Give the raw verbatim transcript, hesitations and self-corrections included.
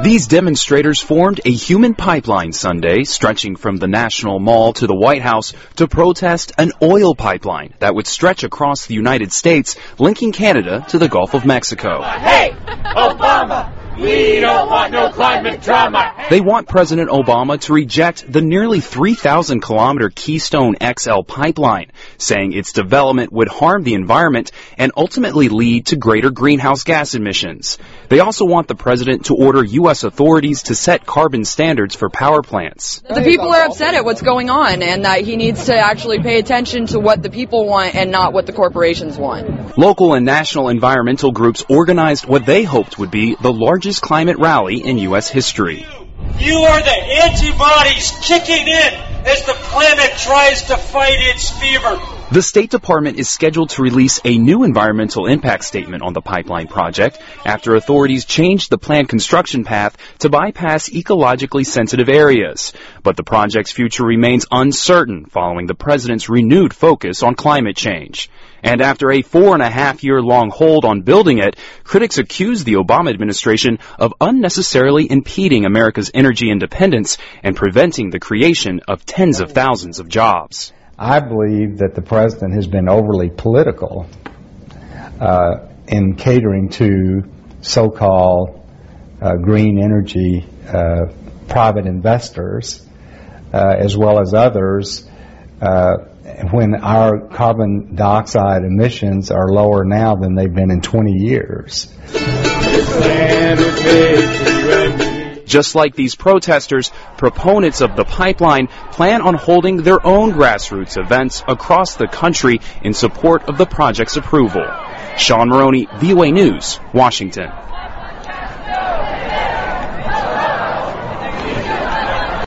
These demonstrators formed a human pipeline Sunday, stretching from the National Mall to the White House to protest an oil pipeline that would stretch across the United States, linking Canada to the Gulf of Mexico. Hey, Obama! We don't want no climate drama. They want President Obama to reject the nearly three thousand kilometer Keystone X L pipeline, saying its development would harm the environment and ultimately lead to greater greenhouse gas emissions. They also want the president to order U S authorities to set carbon standards for power plants. The people are upset at what's going on, and that he needs to actually pay attention to what the people want and not what the corporations want. Local and national environmental groups organized what they hoped would be the largest climate rally in U S history. You are the antibodies kicking in as the planet tries to fight its fever. The State Department is scheduled to release a new environmental impact statement on the pipeline project after authorities changed the planned construction path to bypass ecologically sensitive areas. But the project's future remains uncertain following the president's renewed focus on climate change. And after a four and a half year long hold on building it, critics accuse the Obama administration of unnecessarily impeding America's energy independence and preventing the creation of tens of thousands of jobs. I believe that the president has been overly political uh, in catering to so-called uh, green energy uh, private investors uh, as well as others uh, when our carbon dioxide emissions are lower now than they've been in twenty years. Just like these protesters, proponents of the pipeline plan on holding their own grassroots events across the country in support of the project's approval. Sean Maroney, V O A News, Washington.